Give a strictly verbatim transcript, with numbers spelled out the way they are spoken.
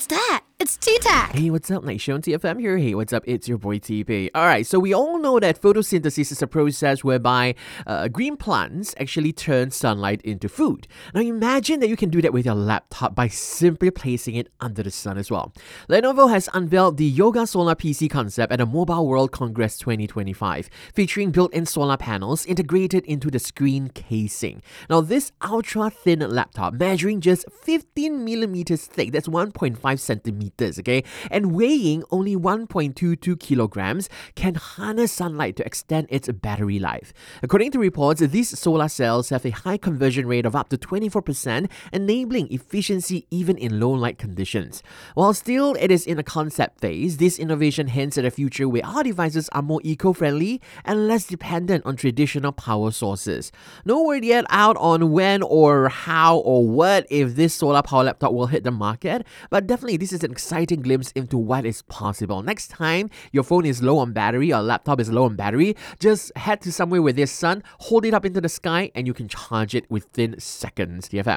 that? It's T-Tac. Hey, what's up? Night Show on T F M here. Hey, what's up? It's your boy T P. Alright, so we all know that photosynthesis is a process whereby uh, green plants actually turn sunlight into food. Now imagine that you can do that with your laptop by simply placing it under the sun as well. Lenovo has unveiled the Yoga Solar P C concept at the Mobile World Congress twenty twenty-five, featuring built-in solar panels integrated into the screen casing. Now this ultra-thin laptop, measuring just fifteen millimeters thick, that's one point five centimeters, okay, and weighing only one point two two kilograms, can harness sunlight to extend its battery life. According to reports, these solar cells have a high conversion rate of up to twenty-four percent, enabling efficiency even in low light conditions. While still it is in a concept phase, this innovation hints at a future where our devices are more eco-friendly and less dependent on traditional power sources. No word yet out on when or how or what if this solar power laptop will hit the market, but definitely this is an exciting glimpse into what is possible. Next time your phone is low on battery or laptop is low on battery, just head to somewhere where there's sun, hold it up into the sky, and you can charge it within seconds. T F M.